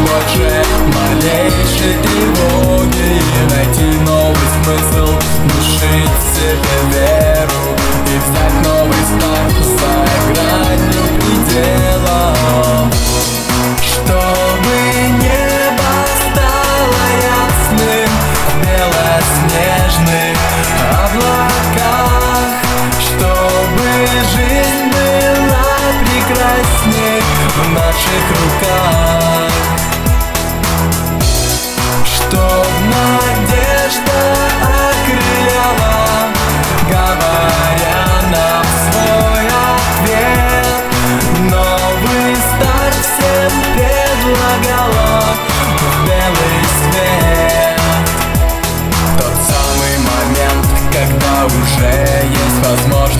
больше малейшей тревоги, и найти новый смысл, внушить себе веру и взять новый старт за гранью предела. Чтобы небо стало ясным в белоснежных облаках, чтобы жизнь была прекрасней в наших руках, чтоб надежда окрыляла, говоря нам свой ответ. Новый старт всем предлагала в белый свет. Тот самый момент, когда уже есть возможность